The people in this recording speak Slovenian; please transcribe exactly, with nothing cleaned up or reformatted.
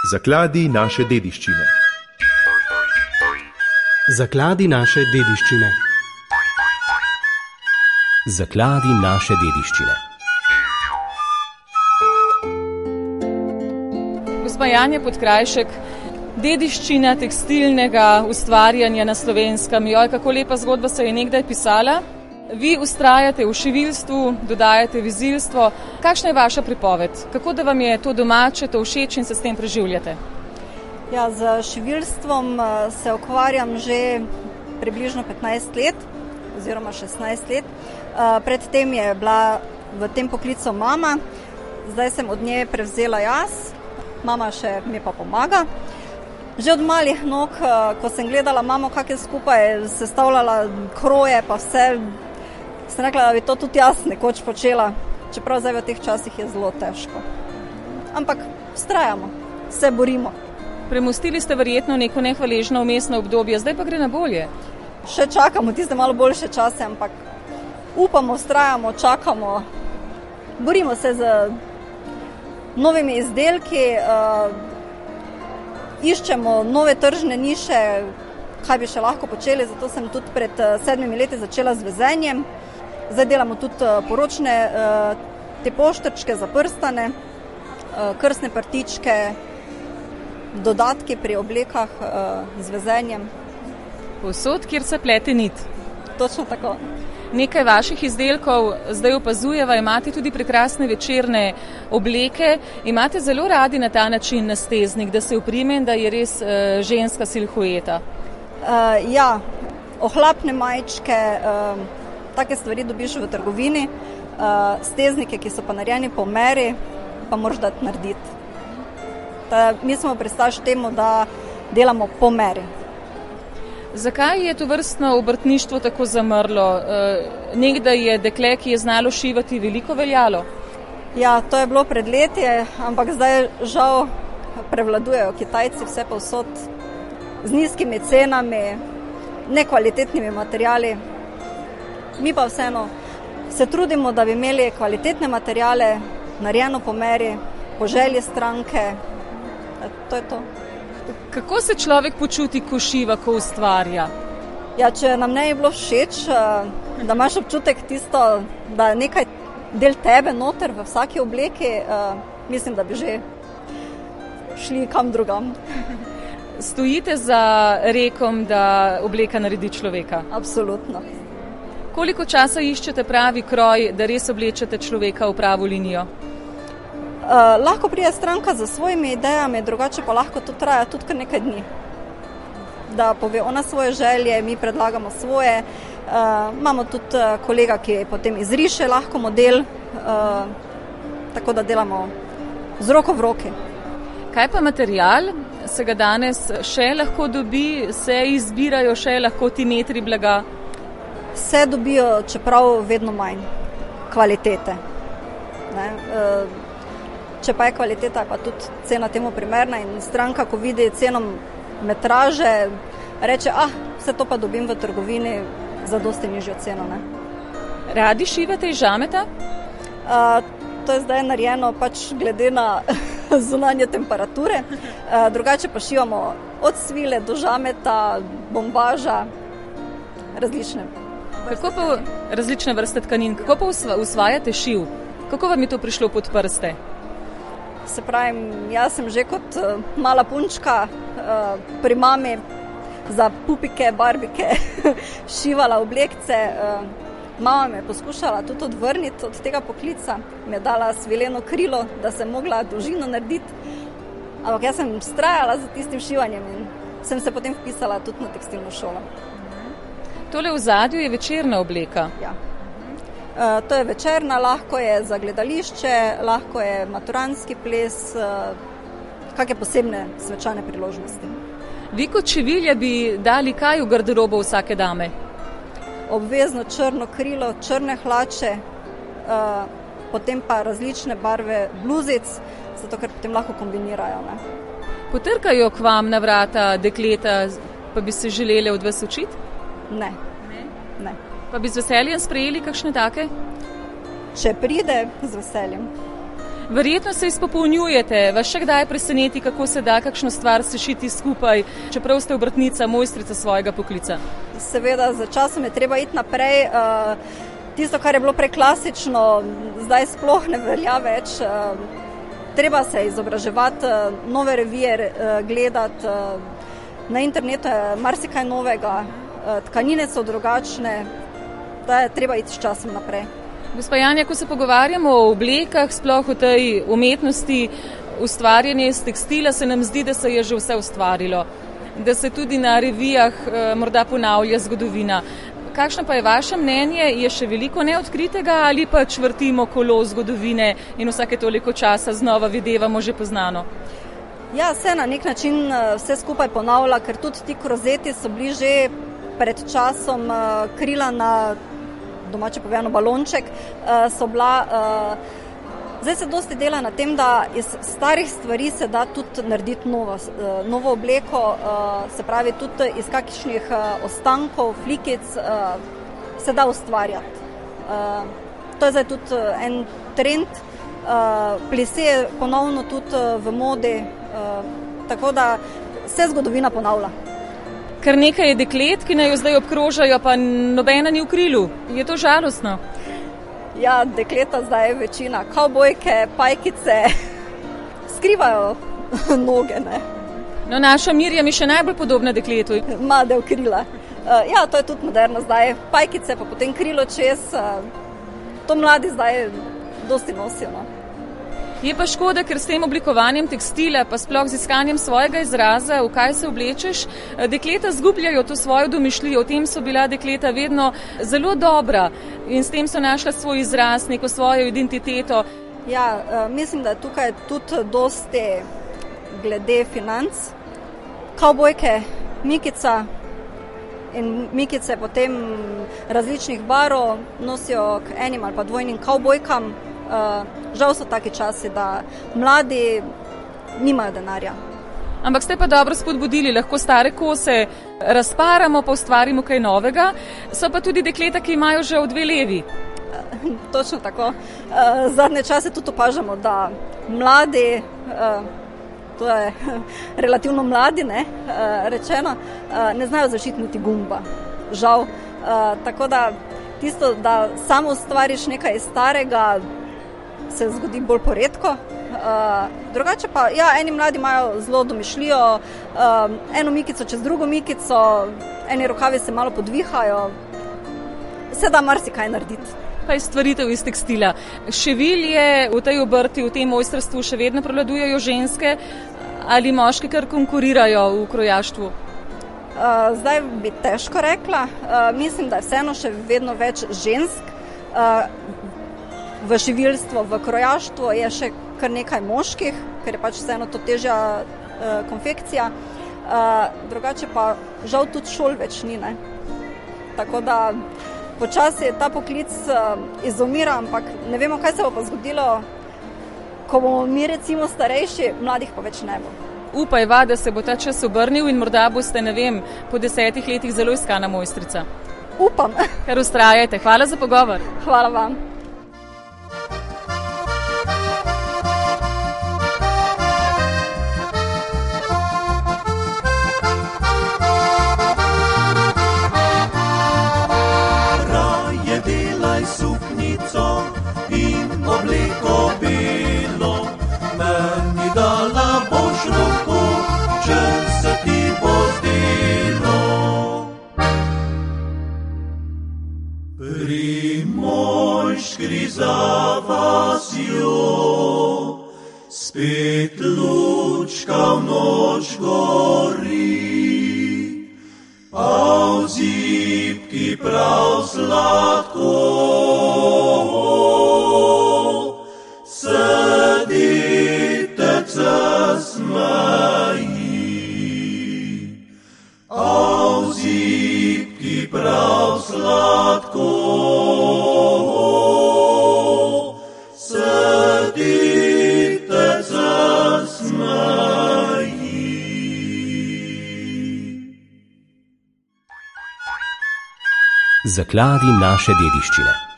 Zakladi naše dediščine. Zakladi naše dediščine. Zakladi naše dediščine. Gospa Janja Podkrajšek, dediščina tekstilnega ustvarjanja na Slovenskem. Joj, kako lepa zgodba se je nekdaj pisala. Vi ustrajate v šiviljstvu, dodajate vizilstvo. Kakšna je vaša pripoved? Kako da vam je to domače, to všeč in se s tem preživljate? Ja, z šiviljstvom se ukvarjam že približno petnajst let oziroma šestnajst let. Predtem je bila v tem poklicu mama, zdaj sem od nje prevzela jaz, mama še mi pa pomaga. Že od malih nog, ko sem gledala mamo, kak je skupaj sestavljala kroje pa vse, sem rekla, da bi to tudi jaz nekoč počela, čeprav zdaj v teh časih je zelo težko. Ampak vztrajamo, se borimo. Premostili ste verjetno neko nehvaležno vmesno obdobje, zdaj pa gre na bolje. Še čakamo tiste malo boljše čase, ampak upamo, vztrajamo, čakamo, borimo se z novimi izdelki, uh, iščemo nove tržne niše, kaj bi še lahko počeli, zato sem tudi pred uh, sedmimi leti začela z vezenjem. Zdaj delamo tudi uh, poročne uh, te poštrčke za prstane, uh, krstne prtičke, dodatki pri oblekah uh, z vezenjem. Povsod, kjer se plete nit. Točno tako. Nekaj vaših izdelkov zdaj opazujeva, imate tudi prekrasne večerne obleke. Imate zelo radi na ta način nasteznik, da se oprime in da je res uh, ženska silhueta. Uh, ja, ohlapne majčke, uh, take stvari dobiš v trgovini, uh, steznike, ki so pa narejeni po meri, pa moraš dati narediti. Ta, mi smo pristaš temu, da delamo po meri. Zakaj je to vrstno obrtništvo tako zamrlo? E, nekdaj je dekle, ki je znalo šivati, veliko veljalo? Ja, to je bilo pred leti, ampak zdaj žal prevladujejo Kitajci vse povsod z nizkimi cenami, nekvalitetnimi materiali. Mi pa vseeno se trudimo, da bi imeli kvalitetne materiale, narejeno po meri, po želji stranke. To je to. Kako se človek počuti, ko šiva, ko ustvarja? Ja, če nam ne je bilo všeč, da imaš občutek tisto, da je nekaj del tebe noter v vsaki obleki, mislim, da bi že šli kam drugam. Stojite za rekom, da obleka naredi človeka? Absolutno. Koliko časa iščete pravi kroj, da res oblečete človeka v pravo linijo? Uh, lahko pride stranka za svojimi idejami, drugače pa lahko to traja tudi kar nekaj dni. Da pove ona svoje želje, mi predlagamo svoje. Uh, imamo tudi uh, kolega, ki potem izriše lahko model, uh, tako da delamo z roko v roki. Kaj pa material? Se ga danes še lahko dobi, se izbirajo še lahko ti metri blaga? Se dobijo, čeprav vedno manj kvalitete. Ne? Uh, Če pa je kvaliteta, pa tudi cena temu primerna in stranka, ko vidi ceno metraže, reče, ah, vse to pa dobim v trgovini za dosti nižjo ceno. Ne? Radi šivate iz žameta? Uh, to je zdaj narejeno pač glede na zunanje temperature. Uh, drugače pa šivamo od svile do žameta, bombaža, različne vrste. Kako pa različne vrste tkanin? Kako pa usvajate šiv? Kako vam je to prišlo pod prste? Se pravim, jaz sem že kot uh, mala punčka uh, pri mami za pupike, barbike šivala oblekce. Uh, mama me je poskušala tudi odvrniti od tega poklica, mi je dala svileno krilo, da sem mogla dolžino narediti. Ampak jaz sem vztrajala za tistim šivanjem in sem se potem vpisala tudi na tekstilno šolo. Tole v zadju je večerna obleka. Ja. Uh, to je večerna, lahko je za gledališče, lahko je maturanski ples, uh, kakšne posebne svečane priložnosti. Vi kot šivilja bi dali kaj v garderobo vsake dame? Obvezno črno krilo, črne hlače, uh, potem pa različne barve bluzic, zato ker potem lahko kombinirajo. Ne? Potrkajo k vam na vrata dekleta, pa bi se želeli od vas učiti? Ne. Ne? Ne. Pa bi z veseljem sprejeli kakšne take? Če pride, z veseljem. Verjetno se izpopolnjujete, vas še kdaj preseneti, kako se da kakšno stvar sešiti skupaj, čeprav ste obrtnica, mojstrica svojega poklica? Seveda, za časom je treba iti naprej. Tisto, kar je bilo prej klasično, zdaj sploh ne velja več. Treba se izobraževati, nove revije gledati, na internetu je marsikaj novega, tkanine so drugačne, da je treba iti s časom naprej. Gospa Janja, ko se pogovarjamo o oblekah, sploh o tej umetnosti ustvarjanja iz tekstila, se nam zdi, da se je že vse ustvarilo, da se tudi na revijah eh, morda ponavlja zgodovina. Kakšno pa je vaše mnenje? Je še veliko neodkritega ali pač vrtimo kolo zgodovine in vsake toliko časa znova videvamo že poznano? Ja, se na nek način vse skupaj ponavlja, ker tudi ti krozeti so bili že pred časom krila na domače povedano balonček, so bila, zdaj se dosti dela na tem, da iz starih stvari se da tudi narediti novo, novo obleko, se pravi tudi iz kakšnih ostankov, flikic se da ustvarjati. To je zdaj tudi en trend, plese je ponovno tudi v modi, tako da se zgodovina ponavlja. Ker nekaj je deklet, ki naj jo zdaj obkrožajo, pa nobena ni v krilu. Je to žalostno? Ja, dekleta zdaj je večina. Kavbojke, pajkice, skrivajo noge, ne. No, naša Mirjam je še najbolj podobna dekletu. Ma del krila. Ja, to je tudi moderno zdaj. Pajkice, pa potem krilo čez. To mladi zdaj dosti nosijo, no. Je pa škoda, ker s tem oblikovanjem tekstila, pa sploh z iskanjem svojega izraza, v kaj se oblečeš, dekleta zgubljajo to svojo domišljijo. V tem so bila dekleta vedno zelo dobra in s tem so našla svoj izraz, neko svojo identiteto. Ja, mislim, da je tukaj tudi dosti glede financ. Kavbojke, mikica in mikice potem različnih barov nosijo k enim ali pa dvojnim kavbojkam. Uh, žal so taki časi, da mladi nimajo denarja. Ampak ste pa dobro spodbudili, lahko stare kose razparamo, pa ustvarimo kaj novega. So pa tudi dekleta, ki imajo že v dve levi. Uh, točno tako. Uh, zadnje čase tudi opažamo, da mladi, uh, to je relativno mladi, ne, uh, rečeno, uh, ne znajo zašiti niti gumba. Žal. Uh, tako da tisto, da samo ustvariš nekaj starega, se zgodi bolj poredko. Uh, drugače pa, ja, eni mladi imajo zelo domišljijo, uh, eno mikico čez drugo mikico, eni rokavi se malo podvihajo, se da marsikaj narediti. Pa je stvaritev iz tekstila. Ševilje v tej obrti, v tem mojstrstvu še vedno prevladujejo ženske ali moški, kar konkurirajo v krojaštvu? Uh, zdaj bi težko rekla. Uh, mislim, da je vseeno še vedno več žensk. Uh, V šiviljstvo, v krojaštvo je še kar nekaj moških, ker je pač vseeno to težja uh, konfekcija. Uh, drugače pa žal tudi šol več ni, ne. Tako da počasi ta poklic uh, izumira, ampak ne vemo, kaj se bo pa zgodilo, ko bomo mi recimo starejši, mladih pa več ne bo. Upajva, da se bo ta čas obrnil in morda boste, ne vem, po desetih letih zelo iskana mojstrica. Upam. Kar ustrajajte. Hvala za pogovor. Hvala vam. Suknico in obleko belo, meni dala boš roko, če se ti bo zdelo. Pri mojškri za vasjo spet lučka v noč gori, a v zibki prav sladko sedite se smeji, a v zibki prav sladko sedite se smeji. Zakladi naše dediščine.